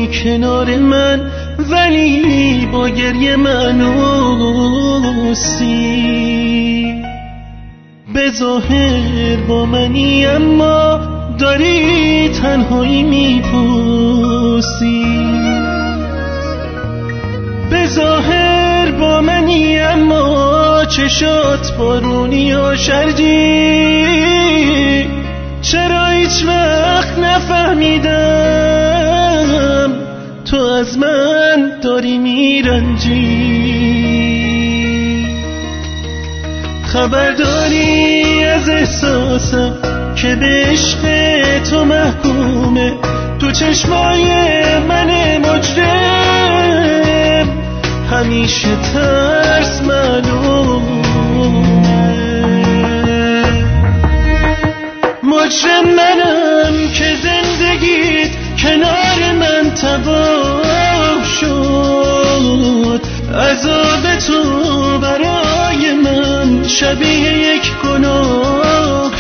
کنار من، ولی با گریه منوسی. به ظاهر با منی اما داری تنهایی میپوسی. به ظاهر با منی اما چشات بارونی و شرجی. چرا هیچ وقت نفهمیدم تو از من داری میرنجی؟ خبر داری از احساسم که به عشق تو محکومه، تو چشمای من مجرم همیشه ترس معلومه. مجرم منم که زندگیت کنار من تباه شد. عذاب تو برای من شبیه یک گناه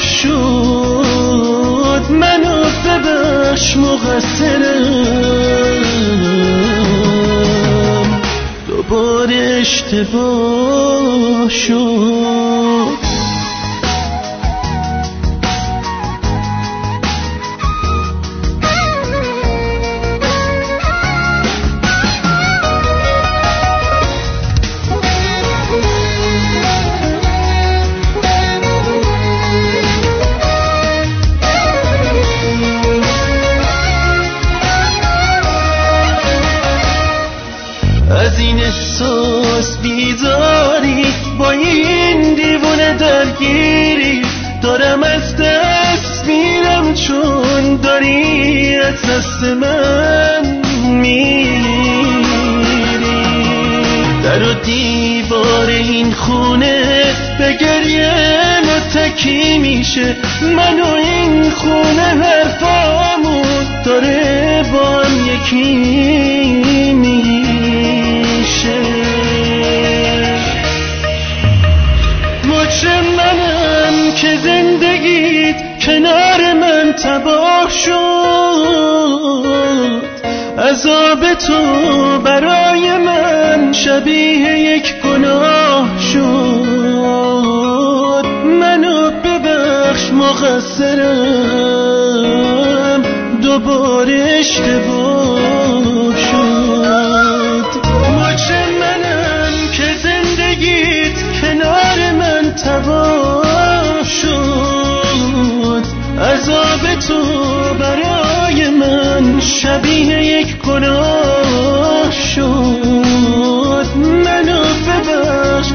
شد. منو ببخش مقصرم، دوباره اشتباه شد. از این احساس بیزاری، با این دیوونه درگیری، دارم از دست میرم چون داری از دست من میری. در و دیوار این خونه به گریه متکی میشه، من و این خونه حرفامون داره با هم یکی میشه. مجرم منم که زندگیت کنار من تباه شد. عذاب تو برای من شبیه یک گناه شد. منو ببخش مقصرم، دوباره اشتباه شد. مجرم منم که زندگیت کنار من تباه شد. عذاب تو برای من شبیه یک گناه شد. منو ببخش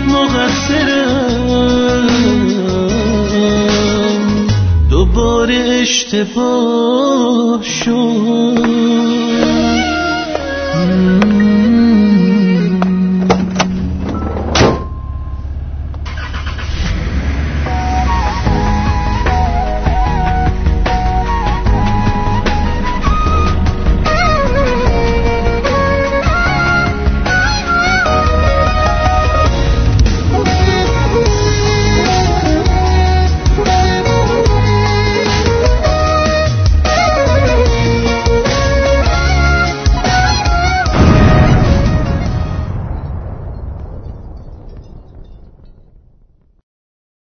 مقصرم، دوباره اشتباه شد.